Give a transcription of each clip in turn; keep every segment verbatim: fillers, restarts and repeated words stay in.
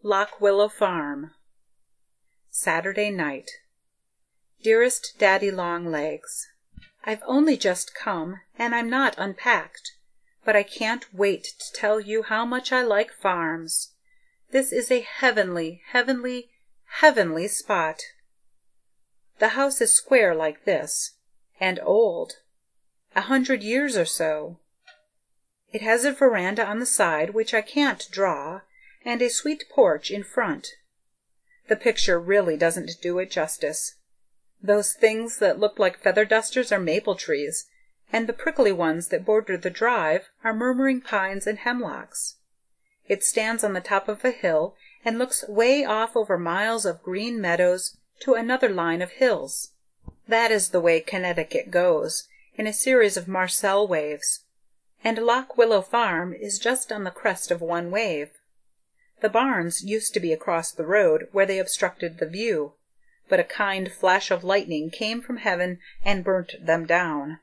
Lock Willow Farm, Saturday night. Dearest Daddy-long-legs, I've only just come, and I'm not unpacked, but I can't wait to tell you how much I like farms. This is a heavenly, heavenly, heavenly spot. The house is square like this, and old, a hundred years or so. It has a veranda on the side which I can't draw, and a sweet porch in front. The picture really doesn't do it justice. Those things that look like feather dusters are maple trees, and the prickly ones that border the drive are murmuring pines and hemlocks. It stands on the top of a hill and looks way off over miles of green meadows to another line of hills. That is the way Connecticut goes, in a series of Marcel waves, and Lock Willow Farm is just on the crest of one wave. The barns used to be across the road where they obstructed the view, but a kind flash of lightning came from heaven and burnt them down.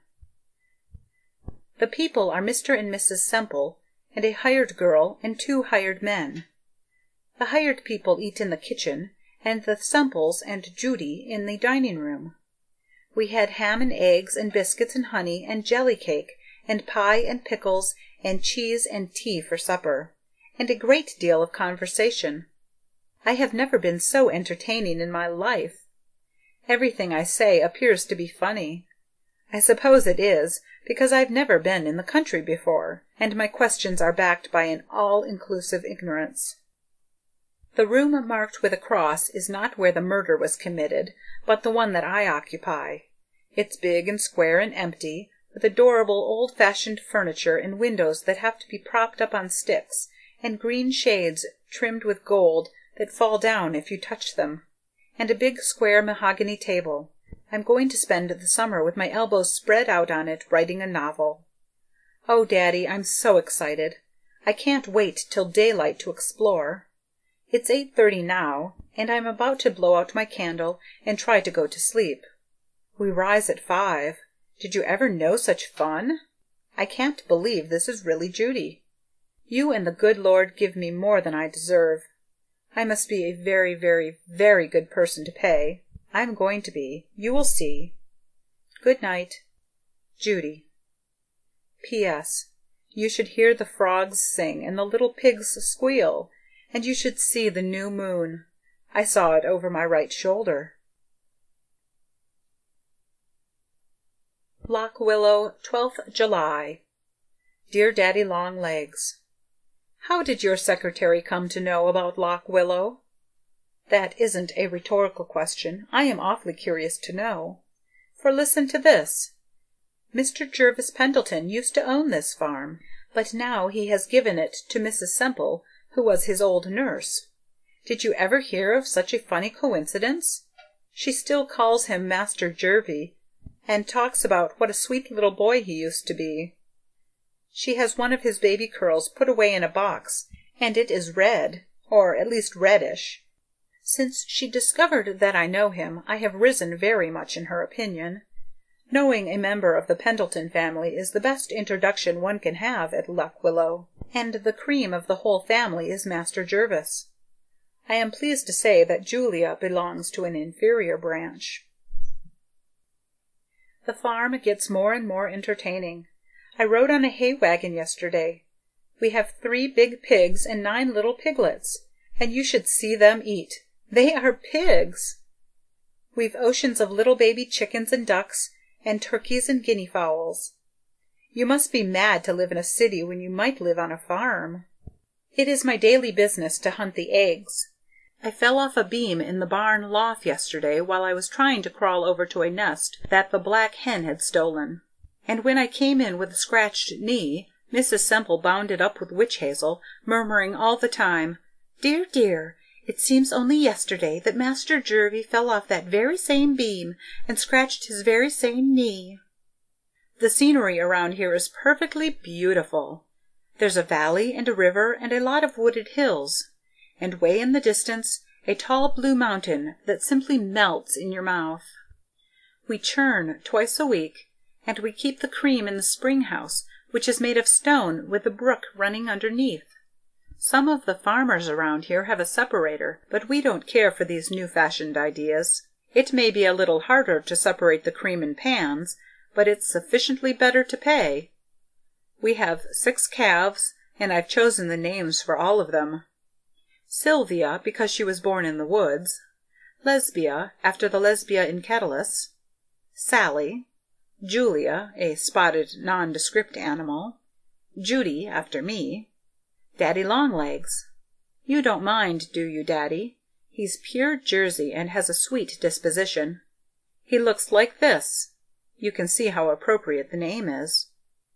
The people are Mister and Missus Semple, and a hired girl and two hired men. The hired people eat in the kitchen, and the Semples and Judy in the dining room. We had ham and eggs and biscuits and honey and jelly cake and pie and pickles and cheese and tea for supper, and a great deal of conversation. I have never been so entertaining in my life. Everything I say appears to be funny. I suppose it is, because I've never been in the country before, and my questions are backed by an all-inclusive ignorance. The room marked with a cross is not where the murder was committed, but the one that I occupy. It's big and square and empty, with adorable old-fashioned furniture and windows that have to be propped up on sticks, and green shades trimmed with gold that fall down if you touch them, and a big square mahogany table. I'm going to spend the summer with my elbows spread out on it writing a novel. Oh, Daddy, I'm so excited. I can't wait till daylight to explore. It's eight thirty now, and I'm about to blow out my candle and try to go to sleep. We rise at five. Did you ever know such fun? I can't believe this is really Judy. You and the good Lord give me more than I deserve. I must be a very, very, very good person to pay. I'm going to be. You will see. Good night. Judy. P S. You should hear the frogs sing and the little pigs squeal, and you should see the new moon. I saw it over my right shoulder. Lock Willow, twelfth July. Dear Daddy-long-legs, how did your secretary come to know about Lock Willow? That isn't a rhetorical question. I am awfully curious to know. For listen to this. Mister Jervis Pendleton used to own this farm, but now he has given it to Missus Semple, who was his old nurse. Did you ever hear of such a funny coincidence? She still calls him Master Jervie, and talks about what a sweet little boy he used to be. She has one of his baby curls put away in a box, and it is red, or at least reddish. Since she discovered that I know him, I have risen very much in her opinion. Knowing a member of the Pendleton family is the best introduction one can have at Lock Willow, and the cream of the whole family is Master Jervis. I am pleased to say that Julia belongs to an inferior branch. The farm gets more and more entertaining. I rode on a hay wagon yesterday. We have three big pigs and nine little piglets, and you should see them eat. They are pigs! We've oceans of little baby chickens and ducks, and turkeys and guinea fowls. You must be mad to live in a city when you might live on a farm. It is my daily business to hunt the eggs. I fell off a beam in the barn loft yesterday while I was trying to crawl over to a nest that the black hen had stolen. And when I came in with a scratched knee, Missus Semple bound it up with witch hazel, murmuring all the time, "Dear, dear, it seems only yesterday that Master Jervie fell off that very same beam and scratched his very same knee." The scenery around here is perfectly beautiful. There's a valley and a river and a lot of wooded hills, and way in the distance a tall blue mountain that simply melts in your mouth. We churn twice a week, and we keep the cream in the spring house, which is made of stone with the brook running underneath. Some of the farmers around here have a separator, but we don't care for these new-fashioned ideas. It may be a little harder to separate the cream in pans, but it's sufficiently better to pay. We have six calves, and I've chosen the names for all of them. Sylvia, because she was born in the woods. Lesbia, after the Lesbia in Catullus. Sally. Julia, a spotted, nondescript animal. Judy, after me. Daddy Longlegs. You don't mind, do you, Daddy? He's pure Jersey and has a sweet disposition. He looks like this. You can see how appropriate the name is.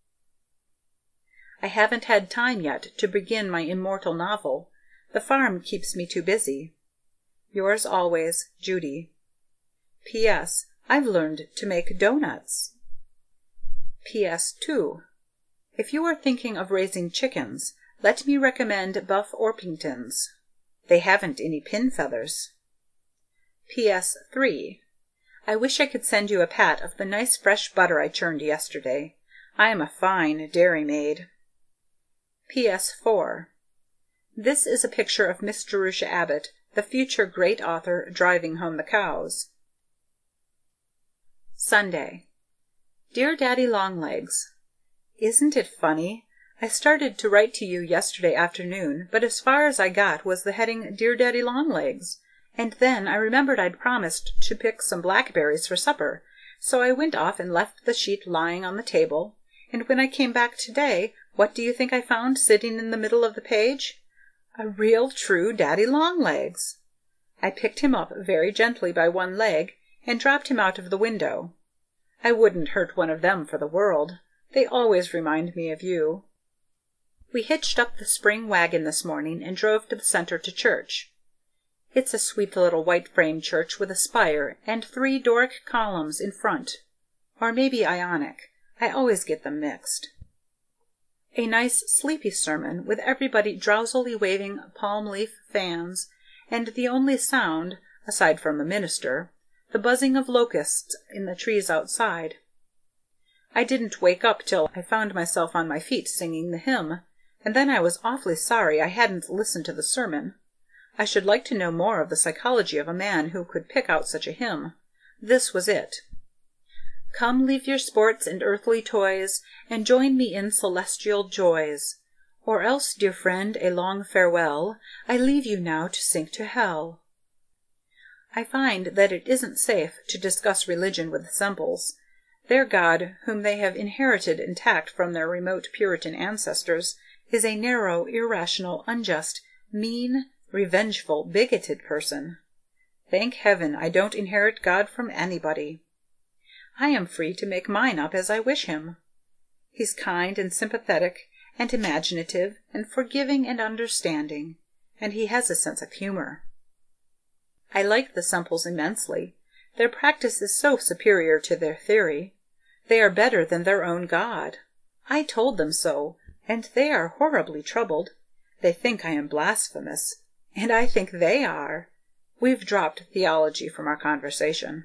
I haven't had time yet to begin my immortal novel. The farm keeps me too busy. Yours always, Judy. P S. I've learned to make doughnuts. P S two. If you are thinking of raising chickens, let me recommend Buff Orpingtons. They haven't any pin feathers. P S three. I wish I could send you a pat of the nice fresh butter I churned yesterday. I am a fine dairymaid. P S four. This is a picture of Miss Jerusha Abbott, the future great author, driving home the cows. Sunday. Dear Daddy Longlegs, isn't it funny? I started to write to you yesterday afternoon, but as far as I got was the heading Dear Daddy Longlegs, and then I remembered I'd promised to pick some blackberries for supper, so I went off and left the sheet lying on the table, and when I came back today, what do you think I found sitting in the middle of the page? A real true Daddy Longlegs. I picked him up very gently by one leg and dropped him out of the window. I wouldn't hurt one of them for the world. They always remind me of you. We hitched up the spring wagon this morning and drove to the center to church. It's a sweet little white-frame church with a spire and three Doric columns in front. Or maybe Ionic. I always get them mixed. A nice sleepy sermon with everybody drowsily waving palm-leaf fans, and the only sound, aside from the minister, the buzzing of locusts in the trees outside. I didn't wake up till I found myself on my feet singing the hymn, and then I was awfully sorry I hadn't listened to the sermon. I should like to know more of the psychology of a man who could pick out such a hymn. This was it. Come, leave your sports and earthly toys, and join me in celestial joys. Or else, dear friend, a long farewell. I leave you now to sink to hell. I find that it isn't safe to discuss religion with the Semples. Their God, whom they have inherited intact from their remote Puritan ancestors, is a narrow, irrational, unjust, mean, revengeful, bigoted person. Thank heaven I don't inherit God from anybody. I am free to make mine up as I wish him. He's kind and sympathetic and imaginative and forgiving and understanding, and he has a sense of humor. I like the Semples immensely. Their practice is so superior to their theory. They are better than their own God. I told them so, and they are horribly troubled. They think I am blasphemous, and I think they are. We've dropped theology from our conversation.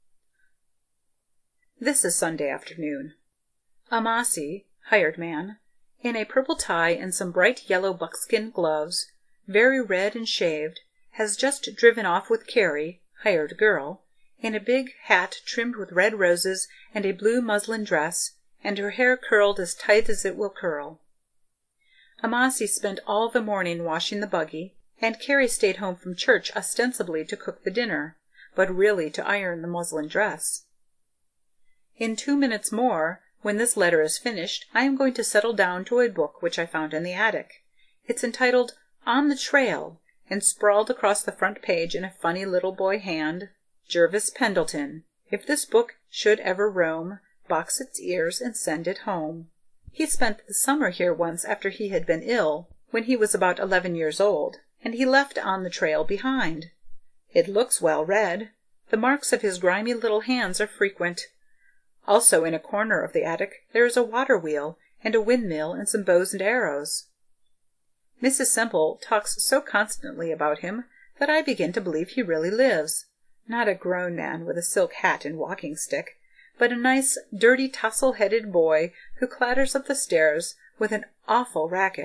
This is Sunday afternoon. Amasi, hired man, in a purple tie and some bright yellow buckskin gloves, very red and shaved, has just driven off with Carrie, hired girl, in a big hat trimmed with red roses and a blue muslin dress, and her hair curled as tight as it will curl. Amasi spent all the morning washing the buggy, and Carrie stayed home from church ostensibly to cook the dinner, but really to iron the muslin dress. In two minutes more, when this letter is finished, I am going to settle down to a book which I found in the attic. It's entitled On the Trail, and sprawled across the front page in a funny little boy hand, Jervis Pendleton. If this book should ever roam, box its ears and send it home. He spent the summer here once after he had been ill, when he was about eleven years old, and he left On the Trail behind. It looks well read. The marks of his grimy little hands are frequent. Also, in a corner of the attic there is a water-wheel, and a windmill, and some bows and arrows. Missus Semple talks so constantly about him that I begin to believe he really lives. Not a grown man with a silk hat and walking-stick, but a nice, dirty, tousle-headed boy who clatters up the stairs with an awful racket,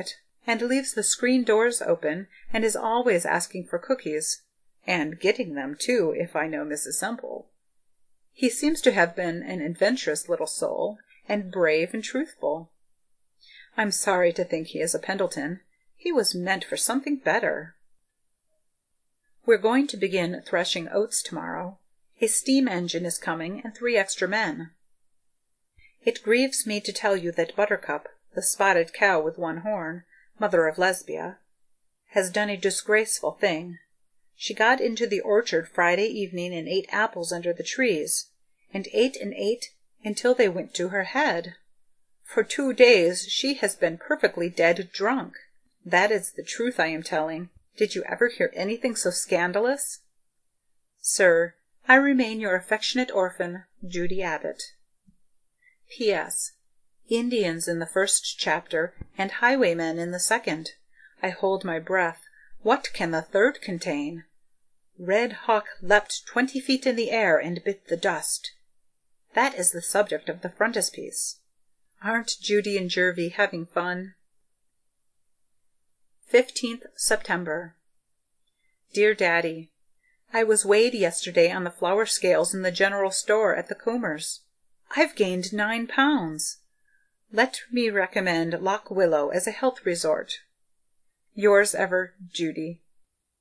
and leaves the screen doors open, and is always asking for cookies, and getting them, too, if I know Missus Semple. He seems to have been an adventurous little soul, and brave and truthful. I'm sorry to think he is a Pendleton. He was meant for something better. We're going to begin threshing oats tomorrow. A steam engine is coming, and three extra men. It grieves me to tell you that Buttercup, the spotted cow with one horn, mother of Lesbia, has done a disgraceful thing. She got into the orchard Friday evening and ate apples under the trees, and ate and ate until they went to her head. For two days she has been perfectly dead drunk. That is the truth I am telling. Did you ever hear anything so scandalous? Sir, I remain your affectionate orphan, Judy Abbott. P S. Indians in the first chapter, and highwaymen in the second. I hold my breath. What can the third contain? Red Hawk leapt twenty feet in the air and bit the dust. That is the subject of the frontispiece. Aren't Judy and Jervie having fun? fifteenth September. Dear Daddy, I was weighed yesterday on the flour scales in the general store at the Comers. I've gained nine pounds. Let me recommend Lock Willow as a health resort. Yours ever, Judy.